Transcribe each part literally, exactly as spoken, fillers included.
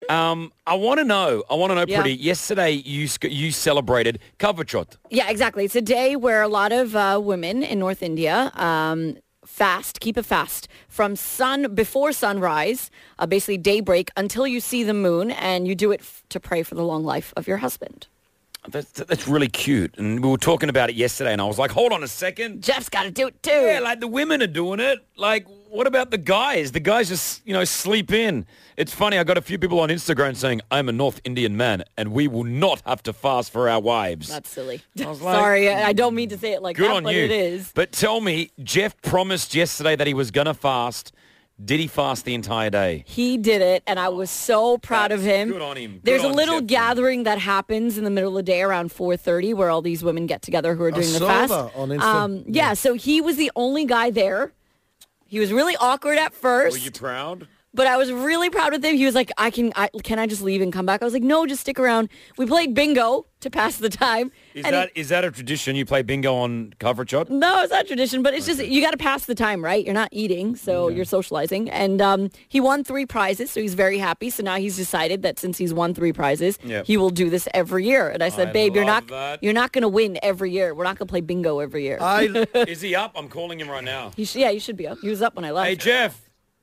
Um, I want to know, I want to know, Yeah. Pretty, yesterday you sc- you celebrated Kavachot. Yeah, exactly. It's a day where a lot of uh, women in North India um, fast, keep a fast from sun before sunrise, uh, basically daybreak, until you see the moon, and you do it f- to pray for the long life of your husband. That's, that's really cute. And we were talking about it yesterday, and I was like, hold on a second. Jeff's got to do it too. Yeah, like the women are doing it. Like, what about the guys? The guys just, you know, sleep in. It's funny, I got a few people on Instagram saying, I'm a North Indian man, and we will not have to fast for our wives. That's silly. was like, Sorry, I I don't mean to say it like Good that, on but you. it is. But tell me, Jeff promised yesterday that he was going to fast. Did he fast the entire day? He did it, and I was so proud of That's him. good on him. Good There's a on little Jeff. gathering that happens in the middle of the day around four thirty where all these women get together who are doing the saw fast. that on Insta. Um, yeah, so he was the only guy there. He was really awkward at first. Were you proud? But I was really proud of him. He was like, I can I, can I just leave and come back? I was like, no, just stick around. We played bingo to pass the time. Is And that is that a tradition? You play bingo on coverage shot? No, it's not tradition, but it's just, you got to pass the time, right? You're not eating, so you're socializing. And um, he won three prizes, so he's very happy. So now he's decided that since he's won three prizes, Yep. he will do this every year. And I said, I babe, you're love not that. you're not going to win every year. We're not going to play bingo every year. I Is he up? I'm calling him right now. You sh- yeah, you should be up. He was up when I left. Hey, Jeff.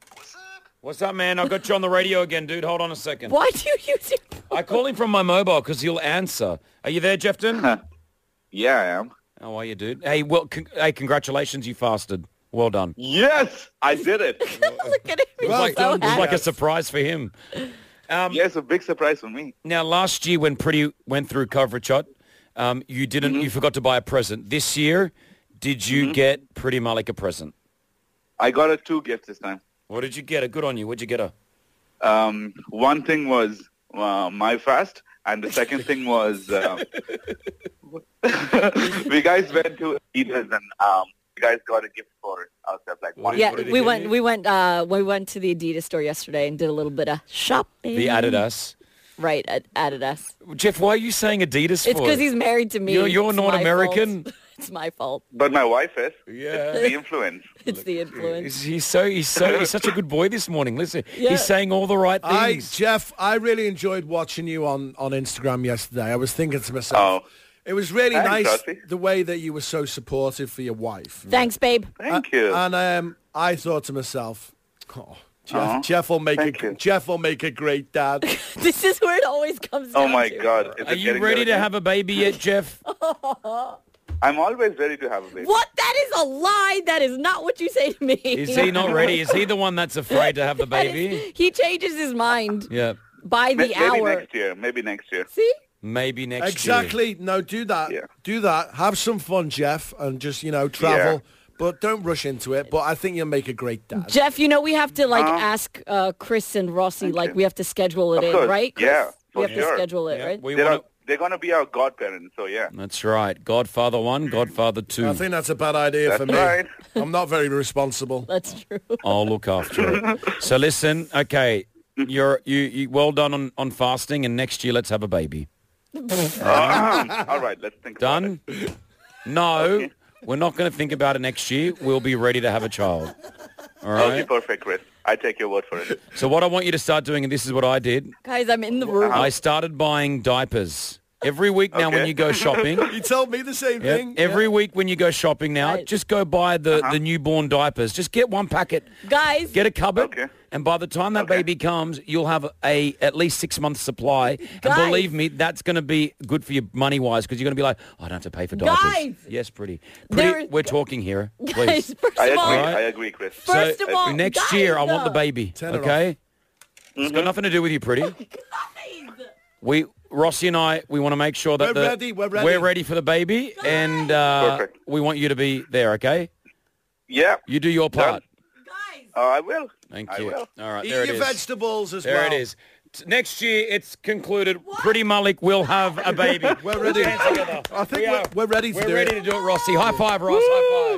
What's up, man? I got you on the radio again, dude. Hold on a second. Why do you use your... I call him from my mobile because he'll answer. Are you there, Jeffton? Yeah, I am. How are you, dude? Hey, well, con- hey, congratulations, you fasted. Well done. Yes, I did it. Look at him. He's Well like, so done, it was happy. like a surprise for him. Um, Yes, a big surprise for me. Now, last year when Pretty went through coverage shot, um, you didn't. Mm-hmm. You forgot to buy a present. This year, did you get Pretty Malik a present? I got her two gifts this time. What did you get her? Good on you. What'd you get her? Um, one thing was uh, my fast, and the second thing was um, we guys went to Adidas, and um, you guys got a gift for ourselves. Like one. Yeah, What did he we give went. you? We went. Uh, we went to the Adidas store yesterday and did a little bit of shopping. The Adidas. right at Adidas. Jeff, why are you saying Adidas It's for? because he's married to me. You're- you're It's not my American? fault. It's my fault. But my wife is Yeah. the influence. It's the influence. He's, he's so he's so he's such a good boy this morning. Listen, Yeah. he's saying all the right I, things. Jeff, I really enjoyed watching you on, on Instagram yesterday. I was thinking to myself, Oh, it was really Thanks, nice Rossi. the way that you were so supportive for your wife. Thanks, babe. thank you. And um, I thought to myself, oh, Jeff, Aw, Jeff will make thank a you. Jeff will make a great dad. This is where it always comes down oh my to. God! Is Are it you getting ready there to again? have a baby yet, Jeff? I'm always ready to have a baby. What? That is a lie. That is not what you say to me. Is he not ready? Is he the one that's afraid to have the That is- baby? he changes his mind Yeah, by the May- Maybe hour. next year. Maybe next year. See? maybe next year. Exactly. No, do that. Yeah. Do that. Have some fun, Jeff, and just, you know, travel. But don't rush into it. But I think you'll make a great dad. Jeff, you know we have to like Uh-huh. ask uh, Chris and Rossi, Thank like you. we have to schedule it Of in, course. right? Chris? Yeah, we for have to sure. schedule it, Yeah, right? we They're, want our- they're going to be our godparents, so yeah. That's right. Godfather one, Godfather two. I think that's a bad idea That's for me. right. I'm not very responsible. That's true. I'll look after it. So listen, okay, you're you, you well done on, on fasting, and next year let's have a baby. Um, all right, let's think about Done? it. No, Okay. we're not going to think about it next year. We'll be ready to have a child. All Okay, right. perfect, Chris. I take your word for it. So what I want you to start doing, and this is what I did, Guys, I'm in the room. I started buying diapers. Every week now when Okay. you go shopping, You told me the same Yep. thing. Every Yeah. week when you go shopping now, Right. just go buy the, the newborn diapers. Just get one packet, Guys, get a cupboard, Okay. and by the time that Okay. baby comes, you'll have a at least six months supply. Guys. And believe me, that's going to be good for you money-wise because you're going to be like, oh, I don't have to pay for diapers. Guys. Yes, pretty. Pretty, There is- we're talking here, guys, please. first I of agree. all, Right. I agree, Chris. First so of all, next guys, year, I want uh, the baby, Turn it okay? It's got nothing to do with you, pretty. guys. We, Rossi and I, we want to make sure that We're the, ready, we're ready. we're ready for the baby, and uh, Perfect. we want you to be there, okay? Yeah. You do your part. Guys. Oh, I will. Thank I you. will. All right, Eat there it your is. vegetables as There well. it is. T- Next year, it's concluded. Pretty Malik will have a baby. We're ready. Stand together. I think We we're, are. we're ready to We're do ready it. to do it, Rossi. High five, Ross. High five.